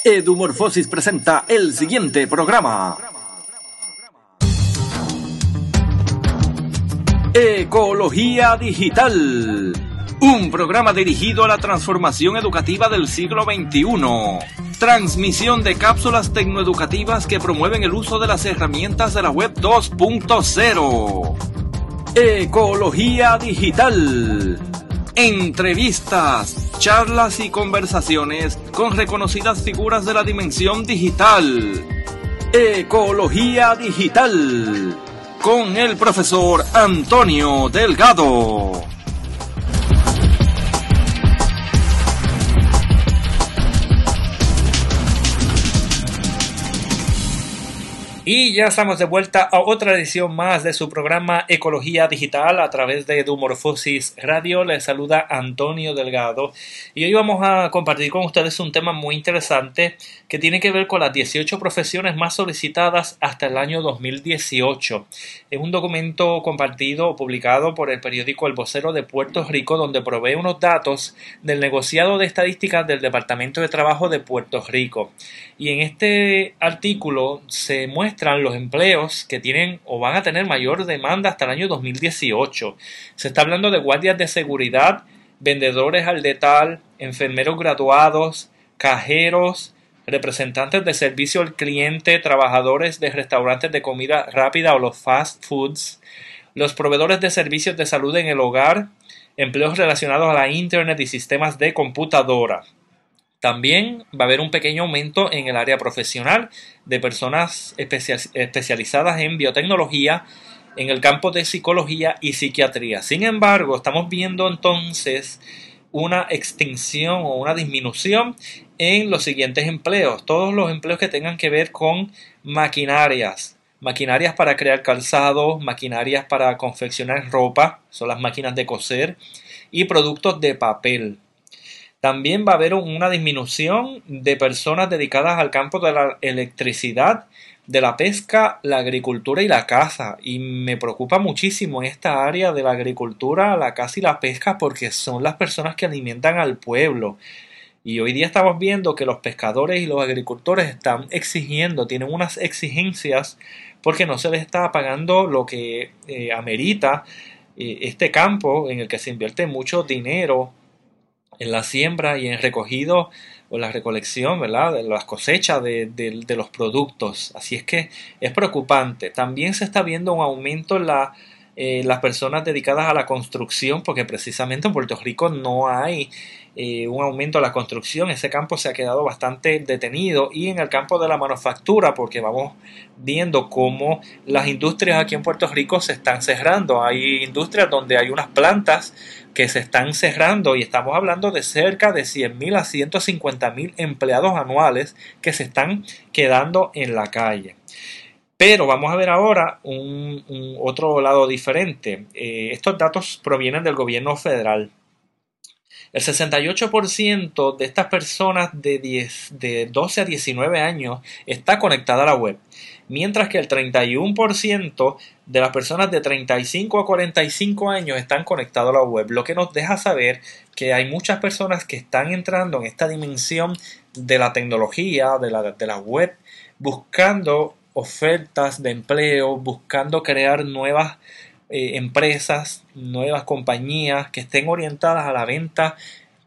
Edumorfosis presenta el siguiente programa. Ecología Digital. Un programa dirigido a la transformación educativa del siglo XXI. Transmisión de cápsulas tecnoeducativas que promueven el uso de las herramientas de la Web 2.0. Ecología Digital. Entrevistas, charlas y conversaciones con reconocidas figuras de la dimensión digital. Ecología Digital. Con el profesor Antonio Delgado. Y ya estamos de vuelta a otra edición más de su programa Ecología Digital a través de Edumorfosis Radio. Les saluda Antonio Delgado y hoy vamos a compartir con ustedes un tema muy interesante que tiene que ver con las 18 profesiones más solicitadas hasta el año 2018. Es un documento compartido o publicado por el periódico El Vocero de Puerto Rico, donde provee unos datos del negociado de estadísticas del Departamento de Trabajo de Puerto Rico. Y en este artículo se muestran los empleos que tienen o van a tener mayor demanda hasta el año 2018. Se está hablando de guardias de seguridad, vendedores al detalle, enfermeros graduados, cajeros, representantes de servicio al cliente, trabajadores de restaurantes de comida rápida o los fast foods, los proveedores de servicios de salud en el hogar, empleos relacionados a la internet y sistemas de computadora. También va a haber un pequeño aumento en el área profesional de personas especializadas en biotecnología, en el campo de psicología y psiquiatría. Sin embargo, estamos viendo entonces una extinción o una disminución en los siguientes empleos. Todos los empleos que tengan que ver con maquinarias para crear calzado, maquinarias para confeccionar ropa, son las máquinas de coser, y productos de papel. También va a haber una disminución de personas dedicadas al campo de la electricidad, de la pesca, la agricultura y la caza. Y me preocupa muchísimo esta área de la agricultura, la caza y la pesca porque son las personas que alimentan al pueblo. Y hoy día estamos viendo que los pescadores y los agricultores están exigiendo, tienen unas exigencias porque no se les está pagando lo que amerita este campo en el que se invierte mucho dinero en la siembra y en recogido o la recolección, ¿verdad?, de las cosechas de los productos. Así es que es preocupante. También se está viendo un aumento en las personas dedicadas a la construcción, porque precisamente en Puerto Rico no hay un aumento a la construcción. Ese campo se ha quedado bastante detenido, y en el campo de la manufactura, porque vamos viendo cómo las industrias aquí en Puerto Rico se están cerrando. Hay industrias donde hay unas plantas que se están cerrando y estamos hablando de cerca de 100,000 a 150,000 empleados anuales que se están quedando en la calle. Pero vamos a ver ahora un otro lado diferente. Estos datos provienen del gobierno federal. El 68% de estas personas de 12 a 19 años está conectada a la web, mientras que el 31% de las personas de 35 a 45 años están conectadas a la web, lo que nos deja saber que hay muchas personas que están entrando en esta dimensión de la tecnología, de la web, buscando ofertas de empleo, buscando crear nuevas empresas, nuevas compañías que estén orientadas a la venta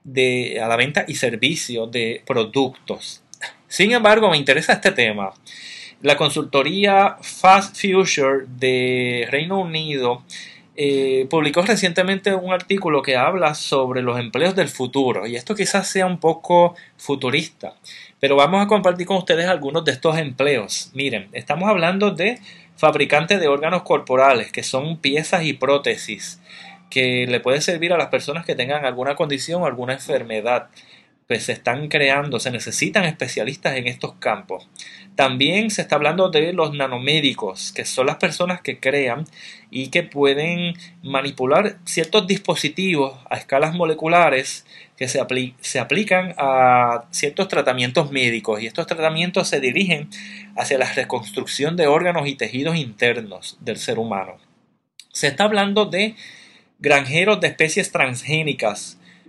y servicio de productos. Sin embargo, me interesa este tema. La consultoría Fast Future de Reino Unido publicó recientemente un artículo que habla sobre los empleos del futuro, y esto quizás sea un poco futurista, pero vamos a compartir con ustedes algunos de estos empleos. Miren, estamos hablando de fabricantes de órganos corporales, que son piezas y prótesis que le puede servir a las personas que tengan alguna condición o alguna enfermedad. Pues se están creando, se necesitan especialistas en estos campos. También se está hablando de los nanomédicos, que son las personas que crean y que pueden manipular ciertos dispositivos a escalas moleculares que se aplican a ciertos tratamientos médicos, y estos tratamientos se dirigen hacia la reconstrucción de órganos y tejidos internos del ser humano. Se está hablando de granjeros de especies transgénicas,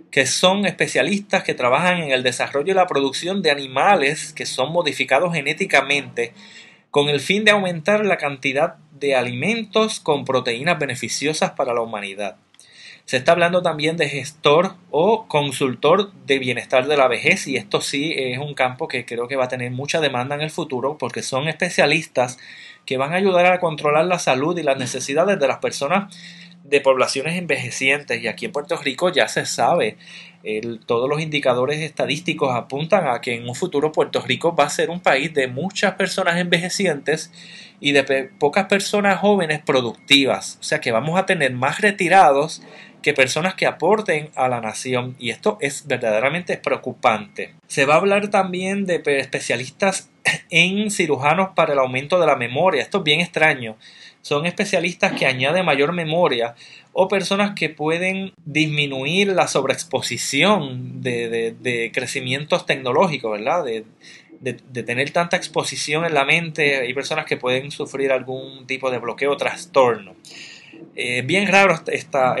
que son especialistas que trabajan en el desarrollo y la producción de animales que son modificados genéticamente con el fin de aumentar la cantidad de alimentos con proteínas beneficiosas para la humanidad. Se está hablando también de gestor o consultor de bienestar de la vejez, y esto sí es un campo que creo que va a tener mucha demanda en el futuro, porque son especialistas que van a ayudar a controlar la salud y las necesidades de las personas de poblaciones envejecientes. Y aquí en Puerto Rico ya se sabe, todos los indicadores estadísticos apuntan a que en un futuro Puerto Rico va a ser un país de muchas personas envejecientes y de pocas personas jóvenes productivas. O sea que vamos a tener más retirados que personas que aporten a la nación, y esto es verdaderamente preocupante. Se va a hablar también de especialistas en cirujanos para el aumento de la memoria. Esto es bien extraño. Son especialistas que añaden mayor memoria o personas que pueden disminuir la sobreexposición de crecimientos tecnológicos, ¿verdad? De tener tanta exposición en la mente. Hay personas que pueden sufrir algún tipo de bloqueo o trastorno. Bien raro esta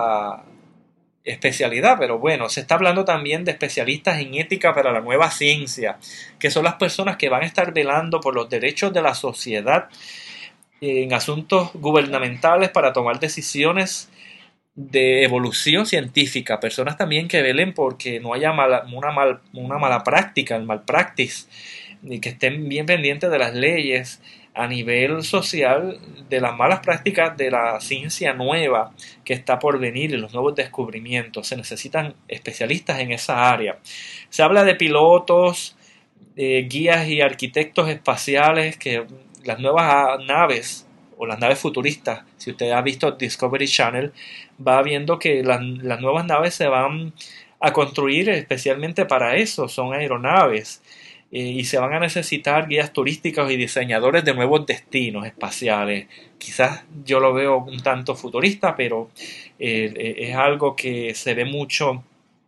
especialidad, pero bueno, se está hablando también de especialistas en ética para la nueva ciencia, que son las personas que van a estar velando por los derechos de la sociedad en asuntos gubernamentales para tomar decisiones de evolución científica, personas también que velen porque no haya una mala práctica, el malpractice, y que estén bien pendientes de las leyes a nivel social, de las malas prácticas de la ciencia nueva que está por venir y los nuevos descubrimientos. Se necesitan especialistas en esa área. Se habla de pilotos, guías y arquitectos espaciales, que las nuevas naves o las naves futuristas, si usted ha visto Discovery Channel, va viendo que las nuevas naves se van a construir especialmente para eso, son aeronaves, y se van a necesitar guías turísticos y diseñadores de nuevos destinos espaciales. Quizás yo lo veo un tanto futurista, pero es algo que se ve mucho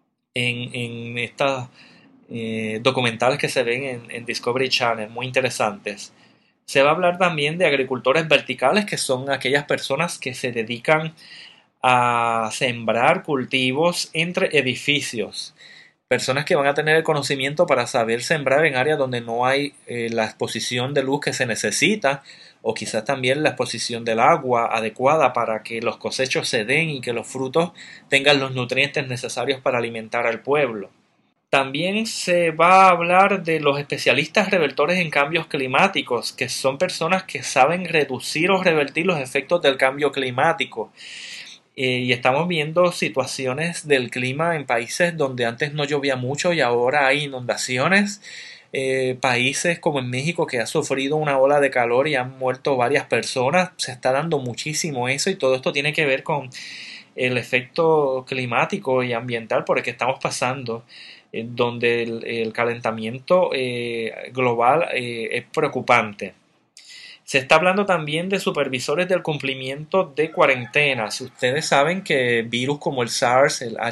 en estas documentales que se ven en Discovery Channel, muy interesantes. Se va a hablar también de agricultores verticales, que son aquellas personas que se dedican a sembrar cultivos entre edificios. Personas que van a tener el conocimiento para saber sembrar en áreas donde no hay la exposición de luz que se necesita, o quizás también la exposición del agua adecuada para que los cosechos se den y que los frutos tengan los nutrientes necesarios para alimentar al pueblo. También se va a hablar de los especialistas revertores en cambios climáticos, que son personas que saben reducir o revertir los efectos del cambio climático. Y estamos viendo situaciones del clima en países donde antes no llovía mucho y ahora hay inundaciones. Países como en México, que ha sufrido una ola de calor y han muerto varias personas. Se está dando muchísimo eso, y todo esto tiene que ver con el efecto climático y ambiental por el que estamos pasando, donde el calentamiento global es preocupante. Se está hablando también de supervisores del cumplimiento de cuarentenas. Ustedes saben que virus como el SARS, el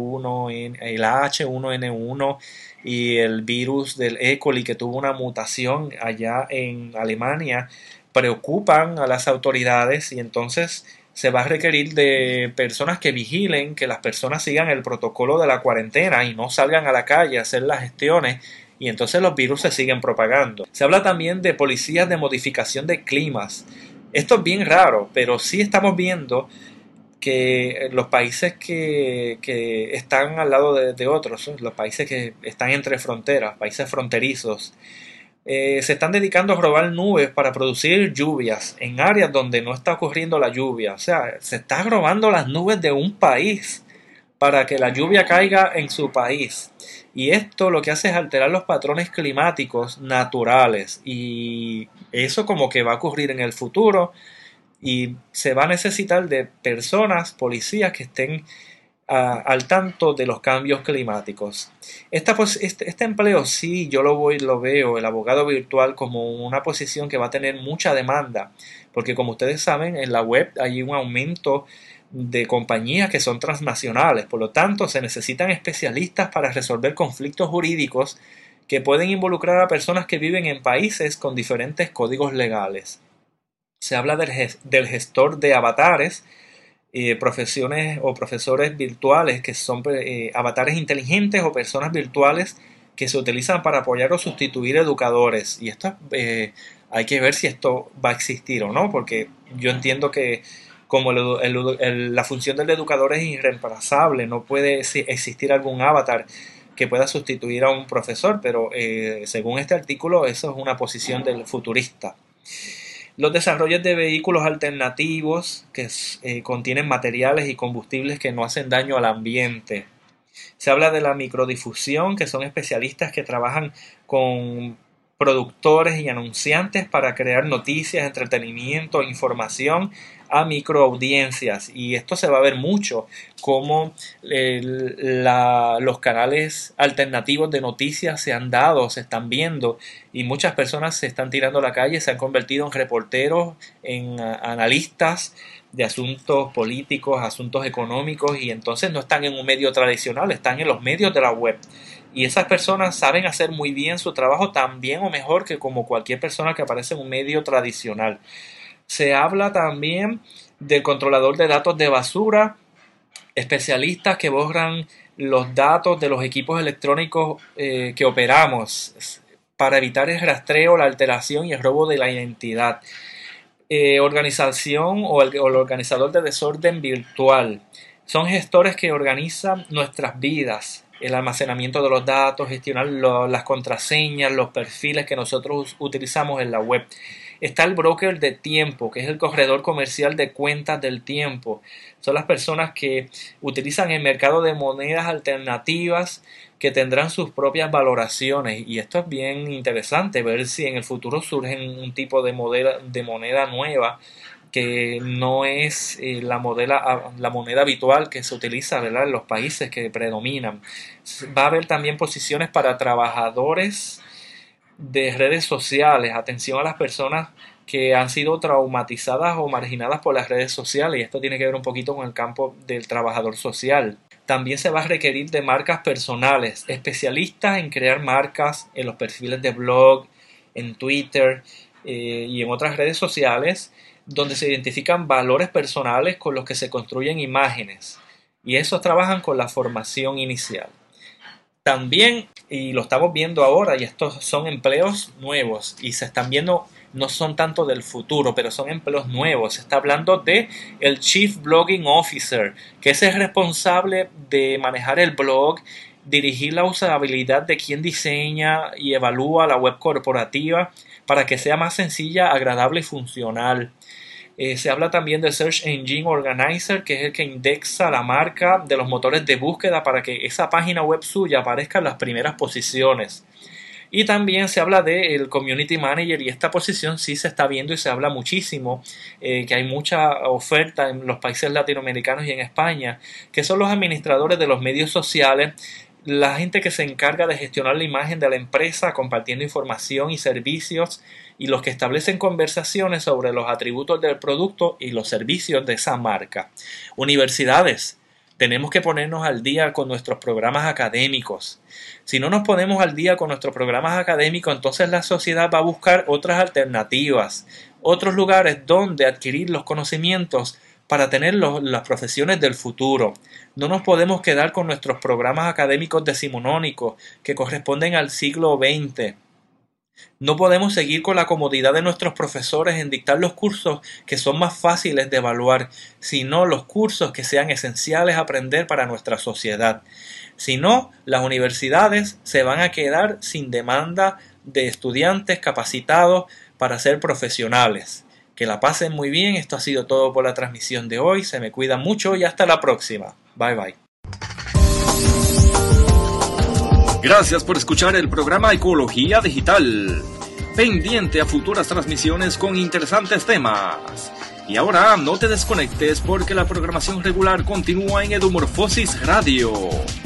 H1N1 y el virus del E. coli, que tuvo una mutación allá en Alemania, preocupan a las autoridades, y entonces se va a requerir de personas que vigilen que las personas sigan el protocolo de la cuarentena y no salgan a la calle a hacer las gestiones, y entonces los virus se siguen propagando. Se habla también de policías de modificación de climas. Esto es bien raro, pero sí estamos viendo que los países que están al lado de otros, los países que están entre fronteras, países fronterizos, se están dedicando a robar nubes para producir lluvias en áreas donde no está ocurriendo la lluvia. O sea, se está robando las nubes de un país para que la lluvia caiga en su país. Y esto lo que hace es alterar los patrones climáticos naturales, y eso como que va a ocurrir en el futuro, y se va a necesitar de personas, policías que estén al tanto de los cambios climáticos. Este empleo sí, yo lo veo, el abogado virtual, como una posición que va a tener mucha demanda, porque como ustedes saben, en la web hay un aumento de compañías que son transnacionales. Por lo tanto, se necesitan especialistas para resolver conflictos jurídicos que pueden involucrar a personas que viven en países con diferentes códigos legales. Se habla del gestor de avatares, profesiones o profesores virtuales que son avatares inteligentes o personas virtuales que se utilizan para apoyar o sustituir educadores. Y esto hay que ver si esto va a existir o no, porque yo entiendo que como la función del educador es irreemplazable, no puede existir algún avatar que pueda sustituir a un profesor, pero según este artículo eso es una posición del futurista. Los desarrollos de vehículos alternativos que contienen materiales y combustibles que no hacen daño al ambiente. Se habla de la microdifusión, que son especialistas que trabajan con productores y anunciantes para crear noticias, entretenimiento, información a microaudiencias. Y esto se va a ver mucho, como los canales alternativos de noticias se están viendo, y muchas personas se están tirando a la calle, se han convertido en reporteros, en analistas de asuntos políticos, asuntos económicos, y entonces no están en un medio tradicional, están en los medios de la web. Y esas personas saben hacer muy bien su trabajo, tan bien o mejor que como cualquier persona que aparece en un medio tradicional. Se habla también del controlador de datos de basura, especialistas que borran los datos de los equipos electrónicos que operamos para evitar el rastreo, la alteración y el robo de la identidad. Organización o el organizador de desorden virtual. Son gestores que organizan nuestras vidas, el almacenamiento de los datos, gestionar las contraseñas, los perfiles que nosotros utilizamos en la web. Está el broker de tiempo, que es el corredor comercial de cuentas del tiempo. Son las personas que utilizan el mercado de monedas alternativas que tendrán sus propias valoraciones. Y esto es bien interesante, ver si en el futuro surge un tipo de moneda nueva que no es la moneda habitual que se utiliza, ¿verdad?, en los países que predominan. Va a haber también posiciones para trabajadores de redes sociales. Atención a las personas que han sido traumatizadas o marginadas por las redes sociales, y esto tiene que ver un poquito con el campo del trabajador social. También se va a requerir de marcas personales, especialistas en crear marcas en los perfiles de blog, en Twitter y en otras redes sociales, donde se identifican valores personales con los que se construyen imágenes, y esos trabajan con la formación inicial. También, y lo estamos viendo ahora, y estos son empleos nuevos, y se están viendo, no son tanto del futuro, pero son empleos nuevos. Se está hablando de el Chief Blogging Officer, que es el responsable de manejar el blog, dirigir la usabilidad de quien diseña y evalúa la web corporativa para que sea más sencilla, agradable y funcional. Se habla también del Search Engine Organizer, que es el que indexa la marca de los motores de búsqueda para que esa página web suya aparezca en las primeras posiciones. Y también se habla del Community Manager, y esta posición sí se está viendo y se habla muchísimo, que hay mucha oferta en los países latinoamericanos y en España, que son los administradores de los medios sociales, la gente que se encarga de gestionar la imagen de la empresa compartiendo información y servicios, y los que establecen conversaciones sobre los atributos del producto y los servicios de esa marca. Universidades. Tenemos que ponernos al día con nuestros programas académicos. Si no nos ponemos al día con nuestros programas académicos, entonces la sociedad va a buscar otras alternativas, otros lugares donde adquirir los conocimientos para tener las profesiones del futuro. No nos podemos quedar con nuestros programas académicos decimonónicos que corresponden al siglo XX. No podemos seguir con la comodidad de nuestros profesores en dictar los cursos que son más fáciles de evaluar, sino los cursos que sean esenciales a aprender para nuestra sociedad. Si no, las universidades se van a quedar sin demanda de estudiantes capacitados para ser profesionales. Que la pasen muy bien. Esto ha sido todo por la transmisión de hoy. Se me cuidan mucho y hasta la próxima. Bye bye. Gracias por escuchar el programa Ecología Digital. Pendiente a futuras transmisiones con interesantes temas. Y ahora no te desconectes porque la programación regular continúa en Edumorfosis Radio.